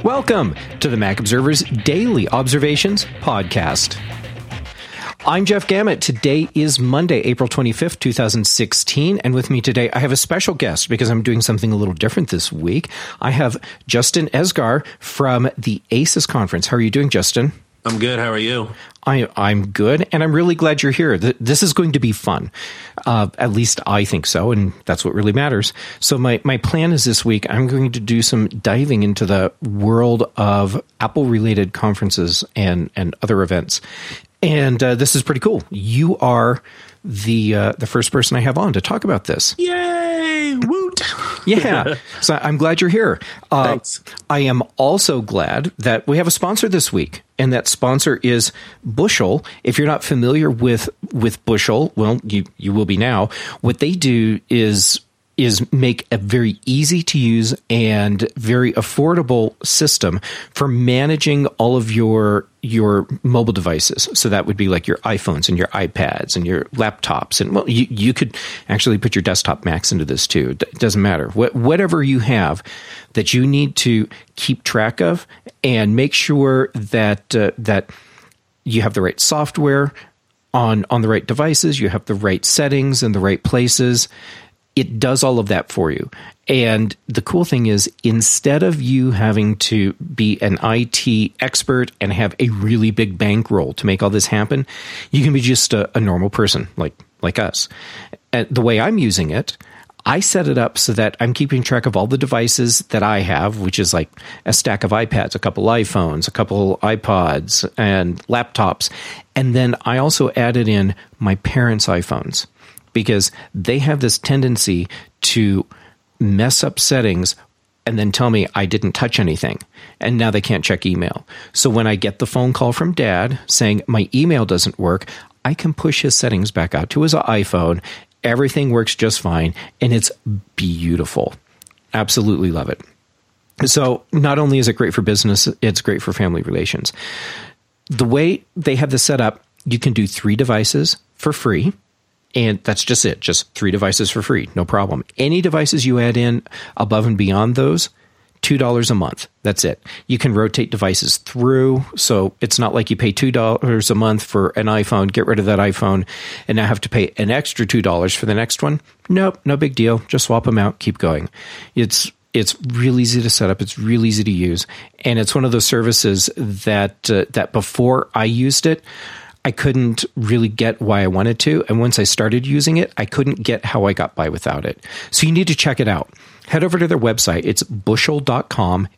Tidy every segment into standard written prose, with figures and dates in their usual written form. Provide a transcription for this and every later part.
Welcome to the Mac Observer's Daily Observations Podcast. I'm Jeff Gamet. Today is Monday, April 25th, 2016. And with me today, I have a special guest because I'm doing something a little different this week. I have Justin Esgar from the ACES conference. How are you doing, Justin? I'm good. How are you? I'm good, and I'm really glad you're here. This is going to be fun. At least I think so, and that's what really matters. So my plan is this week, I'm going to do some diving into the world of Apple-related conferences and other events. And this is pretty cool. You are the first person I have on to talk about this. Yay! Woot! Yeah. So I'm glad you're here. Thanks. I am also glad that we have a sponsor this week, and that sponsor is Bushel. If you're not familiar with Bushel, well, you will be now. What they do is make a very easy to use and very affordable system for managing all of your mobile devices. So that would be like your iPhones and your iPads and your laptops. And well, you could actually put your desktop Macs into this too. It doesn't matter. Whatever you have that you need to keep track of and make sure that that you have the right software on the right devices, you have the right settings in the right places. It does all of that for you. And the cool thing is, instead of you having to be an IT expert and have a really big bankroll to make all this happen, you can be just a normal person like us. And the way I'm using it, I set it up so that I'm keeping track of all the devices that I have, which is like a stack of iPads, a couple iPhones, a couple iPods, and laptops. And then I also added in my parents' iPhones, because they have this tendency to mess up settings and then tell me I didn't touch anything. And now they can't check email. So when I get the phone call from Dad saying my email doesn't work, I can push his settings back out to his iPhone. Everything works just fine. And it's beautiful. Absolutely love it. So not only is it great for business, it's great for family relations. The way they have this set up, you can do 3 devices for free. And that's just it. Just 3 devices for free. No problem. Any devices you add in above and beyond those, $2 a month. That's it. You can rotate devices through. So it's not like you pay $2 a month for an iPhone, get rid of that iPhone, and now have to pay an extra $2 for the next one. Nope. No big deal. Just swap them out. Keep going. It's real easy to set up. It's real easy to use. And it's one of those services that before I used it, I couldn't really get why I wanted to. And once I started using it, I couldn't get how I got by without it. So you need to check it out. Head over to their website. It's bushel.com,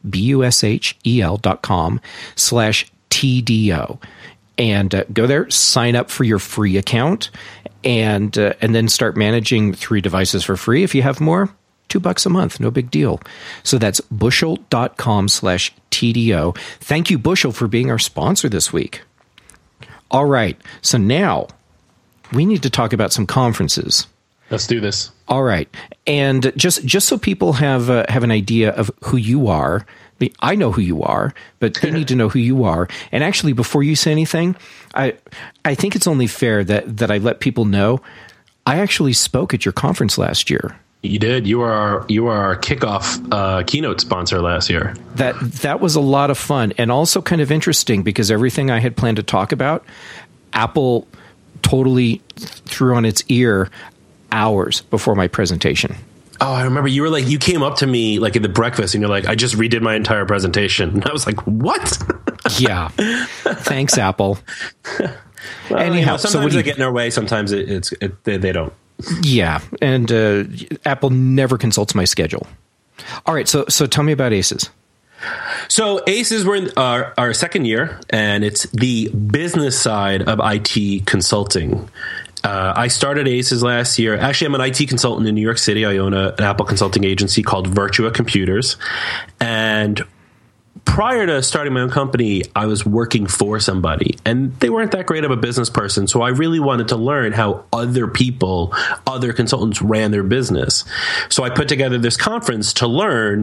bushel.com/TDO. And go there, sign up for your free account, and then start managing 3 devices for free. If you have more, $2 a month. No big deal. So that's bushel.com/TDO. Thank you, Bushel, for being our sponsor this week. All right. So now we need to talk about some conferences. Let's do this. All right. And just so people have an idea of who you are, I know who you are, but they need to know who you are. And actually, before you say anything, I think it's only fair that I let people know I actually spoke at your conference last year. You did. You were our kickoff keynote sponsor last year. That was a lot of fun and also kind of interesting because everything I had planned to talk about, Apple totally threw on its ear hours before my presentation. Oh, I remember you came up to me like at the breakfast and you're like, I just redid my entire presentation. And I was like, what? Yeah. Thanks, Apple. Well, anyhow, sometimes they get in our way. Sometimes they don't. Yeah, and Apple never consults my schedule. All right, so tell me about ACES. So ACES, we're in our second year, and it's the business side of IT consulting. I started ACES last year. Actually, I'm an IT consultant in New York City. I own an Apple consulting agency called Virtua Computers, and prior to starting my own company, I was working for somebody, and they weren't that great of a business person. So I really wanted to learn how other consultants ran their business. So I put together this conference to learn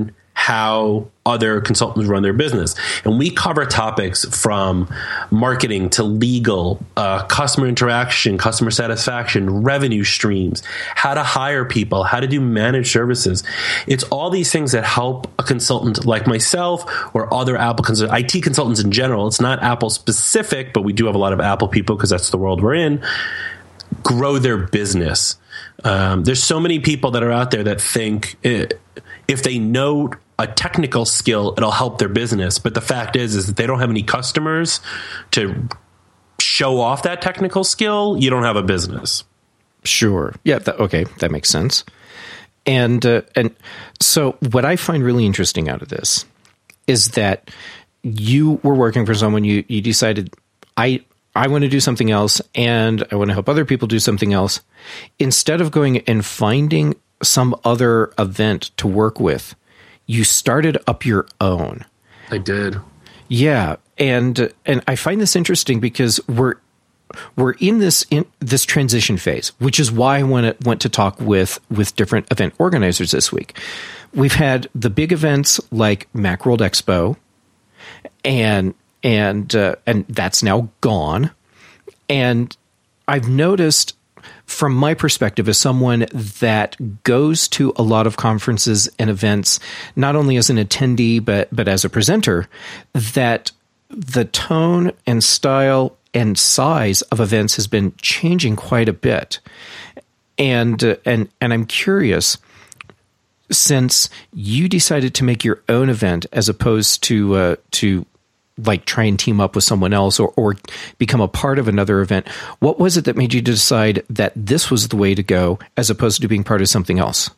how other consultants run their business. And we cover topics from marketing to legal, customer interaction, customer satisfaction, revenue streams, how to hire people, how to do managed services. It's all these things that help a consultant like myself or other Apple consultants, IT consultants in general. It's not Apple specific, but we do have a lot of Apple people because that's the world we're in, grow their business. There's so many people that are out there that think if they know a technical skill, it'll help their business. But the fact is that they don't have any customers to show off that technical skill. You don't have a business. Sure. Yeah. Okay. That makes sense. And so what I find really interesting out of this is that you were working for someone, you decided, I want to do something else and I want to help other people do something else. Instead of going and finding some other event to work with, you started up your own. I did. Yeah. And I find this interesting because we're in this transition phase, which is why I went to talk with different event organizers this week. We've had the big events like Macworld Expo, and that's now gone. And I've noticed from my perspective as someone that goes to a lot of conferences and events, not only as an attendee, but as a presenter, that the tone and style and size of events has been changing quite a bit. And I'm curious, since you decided to make your own event as opposed to like try and team up with someone else or become a part of another event, what was it that made you decide that this was the way to go as opposed to being part of something else?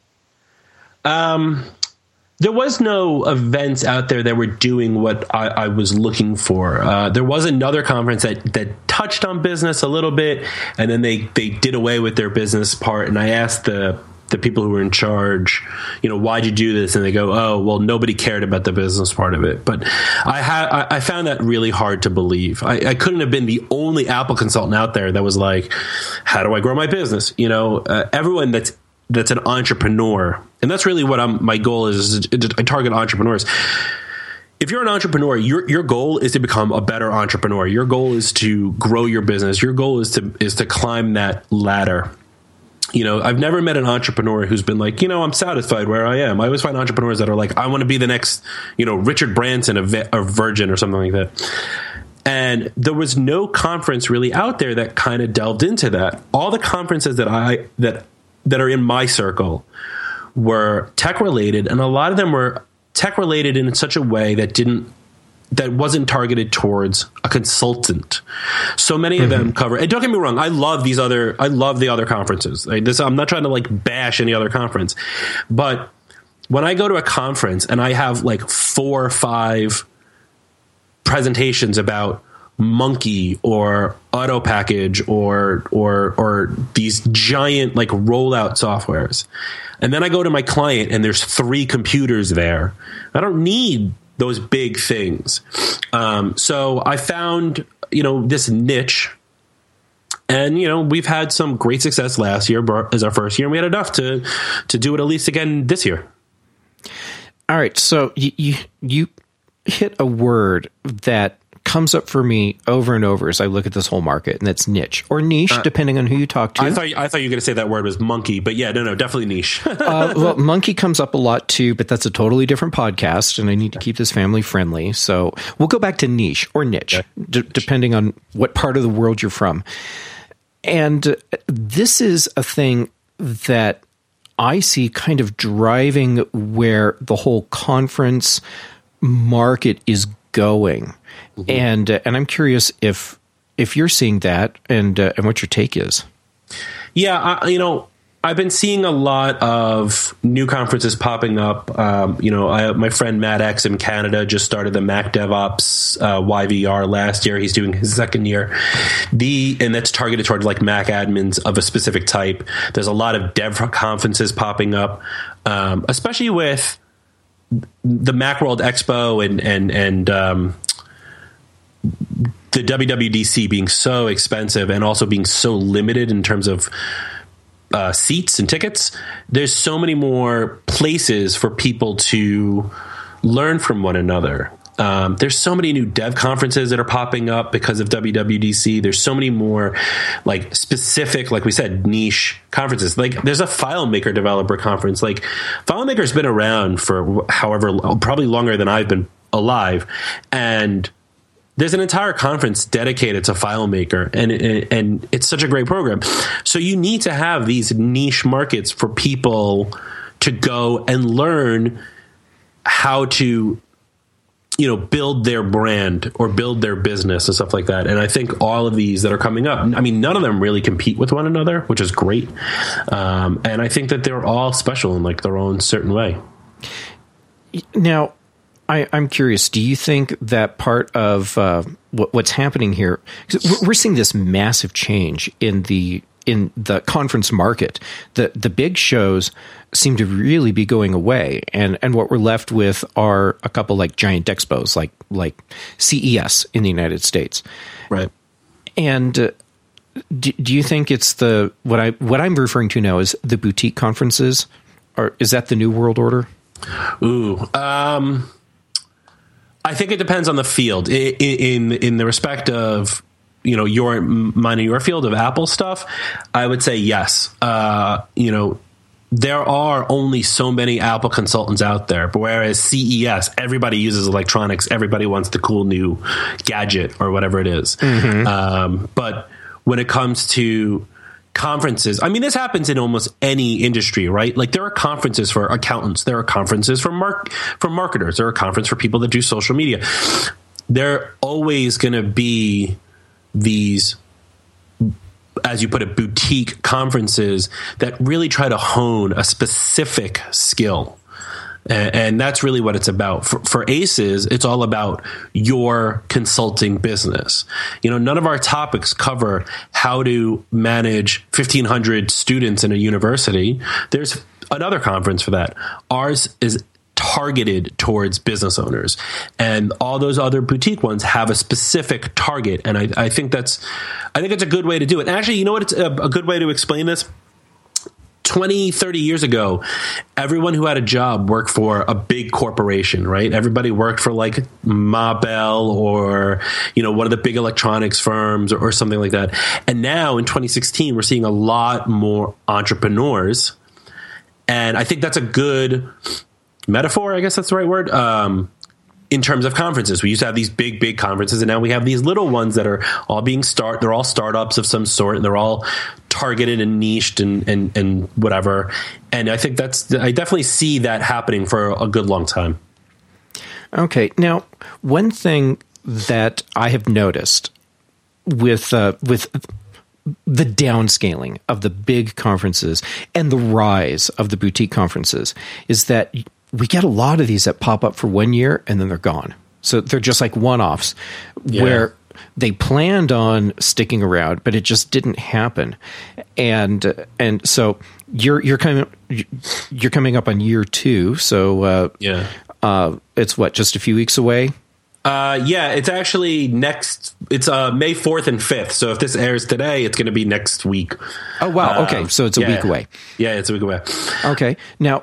There was no events out there that were doing what I was looking for. There was another conference that touched on business a little bit, and then they did away with their business part. And I asked the people who were in charge, why'd you do this? And they go, oh, well, nobody cared about the business part of it. But I found that really hard to believe. I couldn't have been the only Apple consultant out there that was like, how do I grow my business? Everyone that's an entrepreneur, and that's really what my goal is I target entrepreneurs. If you're an entrepreneur, your goal is to become a better entrepreneur. Your goal is to grow your business. Your goal is to climb that ladder. I've never met an entrepreneur who's been like, I'm satisfied where I am. I always find entrepreneurs that are like, I want to be the next, Richard Branson of Virgin or something like that. And there was no conference really out there that kind of delved into that. All the conferences that are in my circle were tech related, and a lot of them were tech related in such a way that wasn't targeted towards a consultant. So many of them cover, and don't get me wrong, I love the other conferences. I'm not trying to like bash any other conference, but when I go to a conference and I have like 4 or 5 presentations about Monkey or Auto Package or these giant like rollout softwares, and then I go to my client and there's 3 computers there, I don't need those big things. So I found, this niche, and, we've had some great success last year as our first year, and we had enough to do it at least again this year. All right. So you hit a word that comes up for me over and over as I look at this whole market, and that's niche or niche, depending on who you talk to. I thought you were going to say that word was monkey, but yeah, no, definitely niche. Well, monkey comes up a lot too, but that's a totally different podcast, and I need to keep this family friendly. So we'll go back to niche or niche, depending on what part of the world you're from. And this is a thing that I see kind of driving where the whole conference market is going. And I'm curious if you're seeing that and what your take is. Yeah, I've been seeing a lot of new conferences popping up. My friend Matt X in Canada just started the Mac DevOps YVR last year. He's doing his second year. And that's targeted toward like Mac admins of a specific type. There's a lot of dev conferences popping up, especially with the Macworld Expo and the WWDC being so expensive and also being so limited in terms of seats and tickets. There's so many more places for people to learn from one another. There's so many new dev conferences that are popping up because of WWDC. There's so many more like specific, like we said, niche conferences. Like there's a FileMaker developer conference. Like FileMaker's been around for probably longer than I've been alive. And there's an entire conference dedicated to FileMaker, and it's such a great program. So you need to have these niche markets for people to go and learn how to, build their brand or build their business and stuff like that. And I think all of these that are coming up, I mean, none of them really compete with one another, which is great. And I think that they're all special in like their own certain way. Now, I'm curious, do you think that part of what's happening here, 'cause we're seeing this massive change in the conference market. The big shows seem to really be going away, and what we're left with are a couple like giant expos, like CES in the United States, right? And do you think it's what I'm referring to now is the boutique conferences, or is that the new world order? Ooh, I think it depends on the field. In the respect of your field of Apple stuff, I would say yes. There are only so many Apple consultants out there, but whereas CES, everybody uses electronics, everybody wants the cool new gadget or whatever it is. Mm-hmm. But when it comes to conferences, I mean, this happens in almost any industry, right? Like there are conferences for accountants, there are conferences for marketers, there are conferences for people that do social media. There are always going to be these, as you put it, boutique conferences that really try to hone a specific skill. And that's really what it's about. For ACES, it's all about your consulting business. None of our topics cover how to manage 1,500 students in a university. There's another conference for that. Ours is targeted towards business owners, and all those other boutique ones have a specific target. And I think it's a good way to do it. And actually, you know what? It's a good way to explain this. 20, 30 years ago, everyone who had a job worked for a big corporation, right? Everybody worked for like Ma Bell or, one of the big electronics firms or something like that. And now in 2016, we're seeing a lot more entrepreneurs. And I think that's a good metaphor, I guess that's the right word, in terms of conferences. We used to have these big conferences, and now we have these little ones that are all they're all startups of some sort, and they're all targeted and niched and whatever. And I think I definitely see that happening for a good long time. Okay. Now, one thing that I have noticed with the downscaling of the big conferences and the rise of the boutique conferences is that we get a lot of these that pop up for 1 year and then they're gone. So they're just like one-offs where they planned on sticking around, but it just didn't happen. And so you're coming up on year 2. So it's what, just a few weeks away? It's actually it's May 4th and 5th. So if this airs today, it's going to be next week. Oh, wow. Okay. So it's a week away. Yeah, it's a week away. Okay. Now,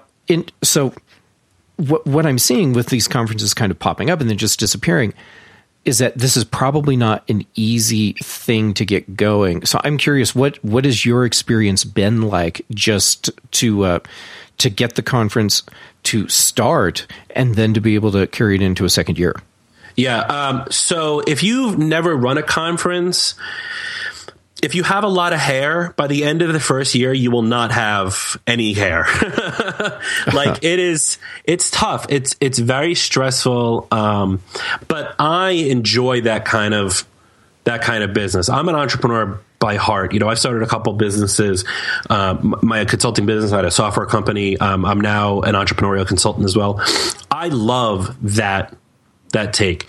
what I'm seeing with these conferences kind of popping up and then just disappearing is that this is probably not an easy thing to get going. So I'm curious, what has your experience been like just to get the conference to start and then to be able to carry it into a second year? Yeah. So if you've never run a conference, if you have a lot of hair, by the end of the first year, you will not have any hair. It's tough. It's very stressful. But I enjoy that kind of business. I'm an entrepreneur by heart. I've started a couple businesses. My consulting business, I had a software company. I'm now an entrepreneurial consultant as well. I love that take.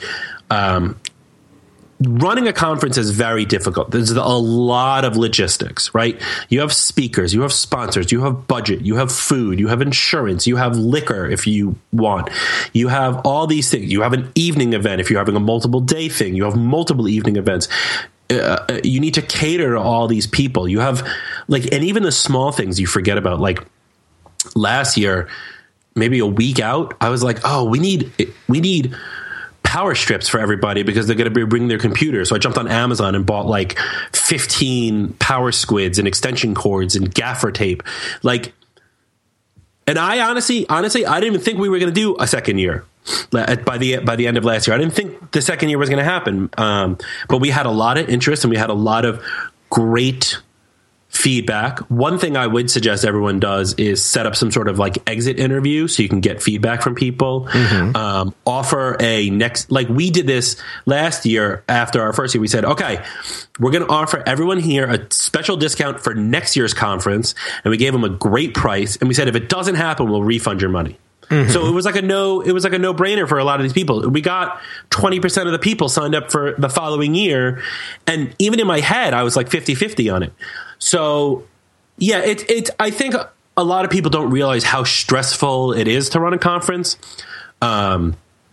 Running a conference is very difficult. There's a lot of logistics, right? You have speakers, you have sponsors, you have budget, you have food, you have insurance, you have liquor if you want. You have all these things. You have an evening event if you're having a multiple day thing. You have multiple evening events. You need to cater to all these people. You have and even the small things you forget about. Like last year, maybe a week out, I was like, oh, we need power strips for everybody because they're going to be bringing their computers. So I jumped on Amazon and bought like 15 power squids and extension cords and gaffer tape. Like, and I honestly, I didn't even think we were going to do a second year by the end of last year. I didn't think the second year was going to happen. But we had a lot of interest and we had a lot of great feedback. One thing I would suggest everyone does is set up some sort of like exit interview so you can get feedback from people. Offer a next, like we did this last year after our first year. We said, okay, we're going to offer everyone here a special discount for next year's conference. And we gave them a great price. And we said, if it doesn't happen, we'll refund your money. So it was like a no brainer for a lot of these people. We got 20% of the people signed up for the following year. And even in my head, I was like 50-50 on it. So yeah, I think a lot of people don't realize how stressful it is to run a conference. And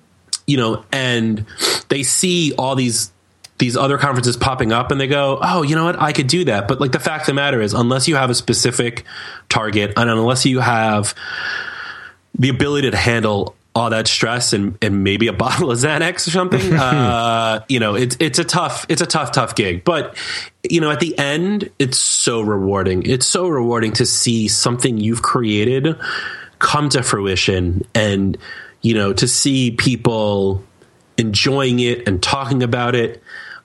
they see all these other conferences popping up and they go, oh, you know what? I could do that. But like the fact of the matter is, unless you have a specific target and unless you have the ability to handle all that stress and maybe a bottle of Xanax or something, it's a tough gig. But, at the end, it's so rewarding. It's so rewarding to see something you've created come to fruition and, to see people enjoying it and talking about it.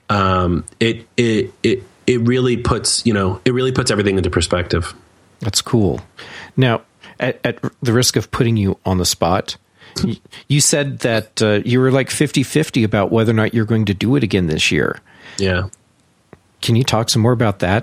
It really puts everything into perspective. That's cool. Now, at the risk of putting you on the spot, you said that you were like 50-50 about whether or not you're going to do it again this year. Yeah. Can you talk some more about that?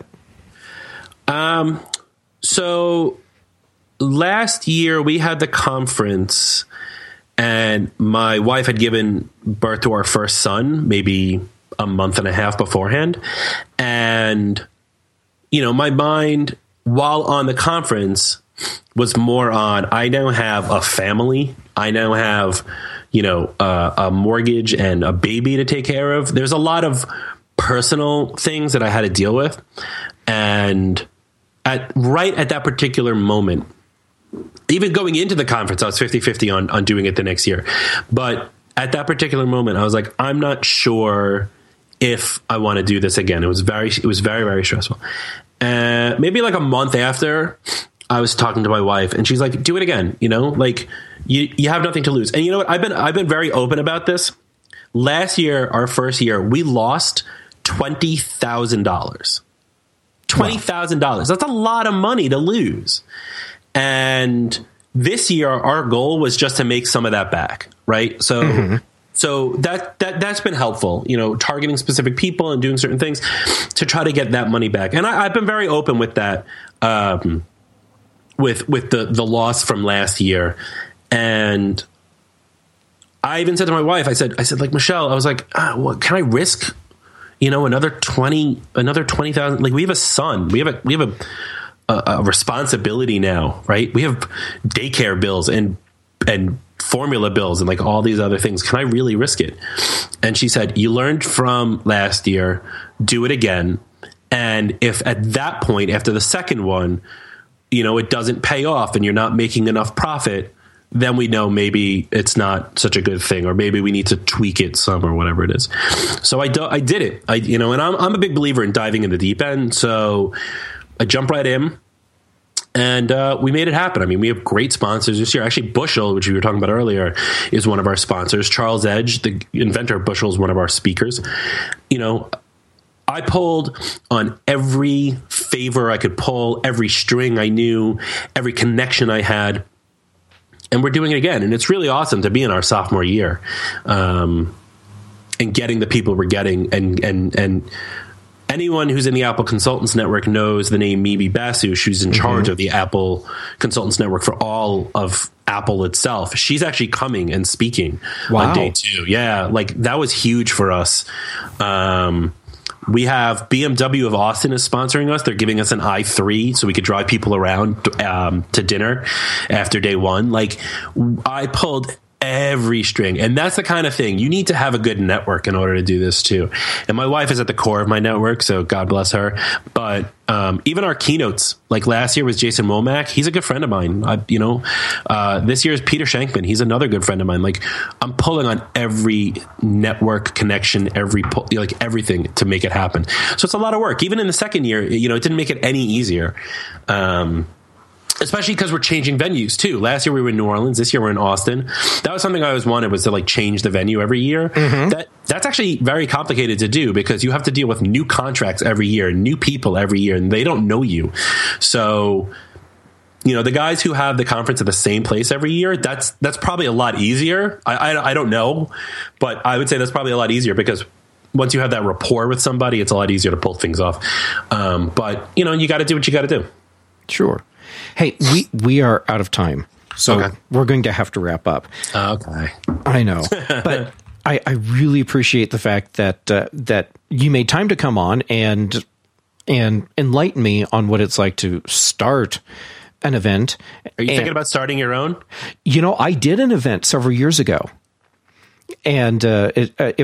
So last year we had the conference and my wife had given birth to our first son, maybe a month and a half beforehand. And, my mind while on the conference was more on, I now have a family. I now have, a mortgage and a baby to take care of. There's a lot of personal things that I had to deal with. And right at that particular moment, even going into the conference, I was 50-50 on doing it the next year. But at that particular moment, I was like, I'm not sure if I want to do this again. It was very, very stressful. Maybe like a month after, I was talking to my wife and she's like, do it again. Like you have nothing to lose. And you know what? I've been very open about this. Last year, our first year, we lost $20,000. $20,000. That's a lot of money to lose. And this year, our goal was just to make some of that back. Right. So, So that's been helpful, targeting specific people and doing certain things to try to get that money back. And I've been very open with that. With the loss from last year. And I even said to my wife, I said, like, Michelle, I was like, what can I risk, another 20,000, like we have a son, we have a responsibility now, right? We have daycare bills and formula bills and like all these other things. Can I really risk it? And she said, you learned from last year, do it again. And if at that point, after the second one, it doesn't pay off and you're not making enough profit, then we know maybe it's not such a good thing, or maybe we need to tweak it some or whatever it is. So I did it. And I'm a big believer in diving in the deep end. So I jumped right in and we made it happen. I mean, we have great sponsors this year. Actually, Bushel, which we were talking about earlier, is one of our sponsors. Charles Edge, the inventor of Bushel, is one of our speakers. I pulled on every favor I could pull, every string I knew, every connection I had, and we're doing it again. And it's really awesome to be in our sophomore year, and getting the people we're getting. And anyone who's in the Apple Consultants Network knows the name Mimi Basu. She's in charge of the Apple Consultants Network for all of Apple itself. She's actually coming and speaking on day 2. Yeah, like that was huge for us. We have BMW of Austin is sponsoring us. They're giving us an i3 so we could drive people around to dinner after day 1. Like I pulled every string. And that's the kind of thing you need to have a good network in order to do this too. And my wife is at the core of my network, so God bless her. But even our keynotes, like last year was Jason Womack. He's a good friend of mine. This year is Peter Shankman. He's another good friend of mine. Like, I'm pulling on every network connection, everything to make it happen. So it's a lot of work. Even in the second year, it didn't make it any easier. Especially because we're changing venues too. Last year we were in New Orleans. This year we're in Austin. That was something I always wanted, was to like change the venue every year. Mm-hmm. That's actually very complicated to do, because you have to deal with new contracts every year, new people every year, and they don't know you. So, the guys who have the conference at the same place every year, that's probably a lot easier. I don't know, but I would say that's probably a lot easier, because once you have that rapport with somebody, it's a lot easier to pull things off. But you got to do what you got to do. Sure. Hey, we are out of time, so we're going to have to wrap up. Okay. I know, but I really appreciate the fact that you made time to come on and enlighten me on what it's like to start an event. Are you thinking about starting your own? I did an event several years ago, and it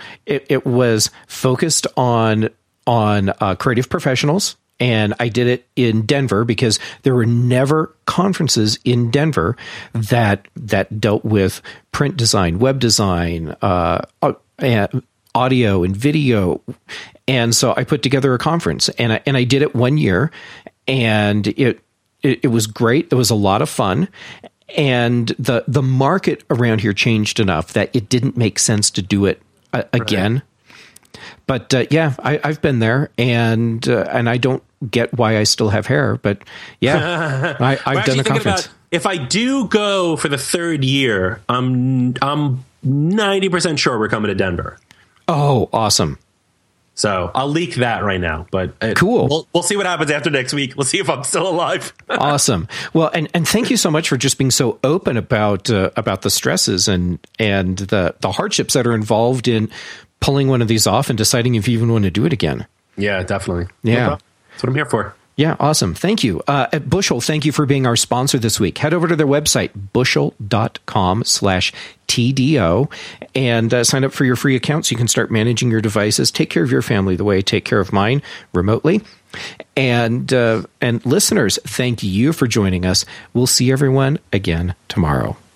was focused on creative professionals. And I did it in Denver because there were never conferences in Denver that dealt with print design, web design, audio and video. And so I put together a conference, and I did it 1 year, and it was great. It was a lot of fun. And the market around here changed enough that it didn't make sense to do it again. Right. But I've been there, and I don't get why I still have hair, but I've done a conference. If I do go for the third year, I'm 90% sure we're coming to Denver. Oh, awesome! So I'll leak that right now, but cool. We'll see what happens after next week. We'll see if I'm still alive. Awesome. Well, and thank you so much for just being so open about the stresses and the hardships that are involved in pulling one of these off and deciding if you even want to do it again. Yeah, definitely. Yeah. That's what I'm here for. Yeah, awesome. Thank you. At Bushel, thank you for being our sponsor this week. Head over to their website, bushel.com/TDO, and sign up for your free account so you can start managing your devices. Take care of your family the way I take care of mine remotely. And listeners, thank you for joining us. We'll see everyone again tomorrow.